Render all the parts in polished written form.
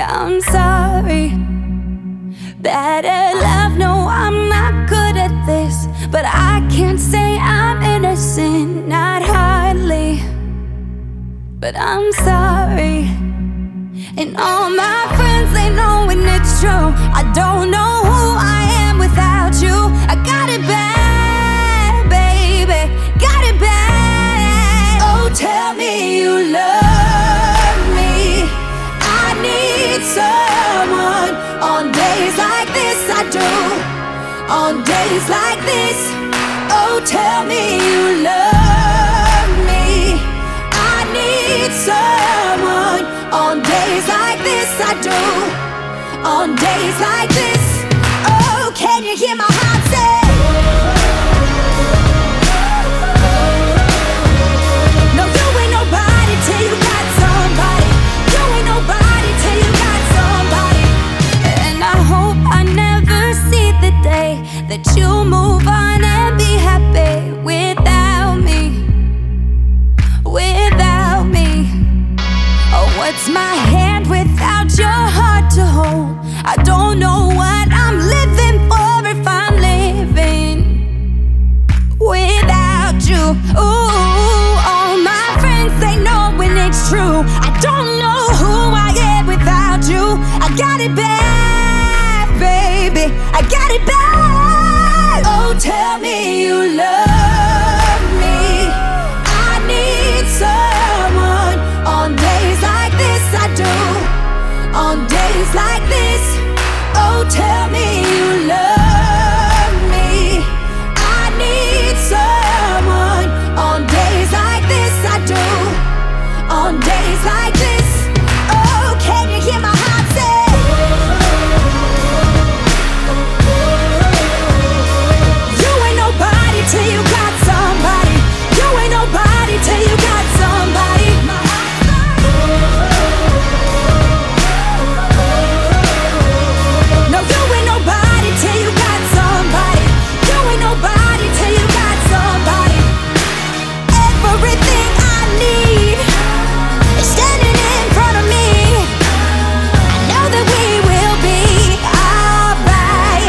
I'm sorry. Bad at love, no, I'm not good at this. But I can't say I'm innocent, not hardly. But I'm sorry. And all my friends, they know when it's true. I don't know who I am without you. I got it bad, baby, got it bad. Oh, tell me you love me. I need someone. On days like this I do. On days like this. Oh, tell me you love me. I need someone. On days like this I do. On days like this. Oh, can you hear my heart say? No, you ain't nobody till you got somebody. You ain't nobody till you got somebody. And I hope I never see the day that you move on and be happy without me. Without me. Oh, what's my hand without your heart to hold? I don't know what I'm living for if I'm living without you. Ooh, all my friends, they know when it's true. I don't know who I am without you. I got it bad, baby, I got it bad. Oh, tell me you love me. I need someone. On days like this I do. On days like this. Oh, tell me you love me. I need someone. On days like this I do. On days like this. Oh, can you hear my heart say? You ain't nobody till you got somebody. You ain't nobody till you got somebody. No, you ain't nobody till you got somebody. You ain't nobody till you got somebody. Everything I need is standing in front of me. I know that we will be alright,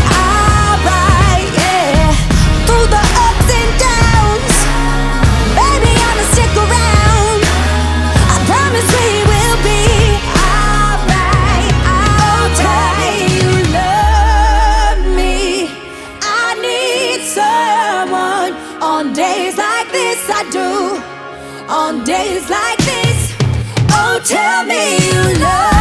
yeah. Through the ups and downs, baby, I'ma stick around. I promise we will be alright. Oh, tell me you love me. I need someone. On days like this I do. On days like this. Oh, tell me you love me.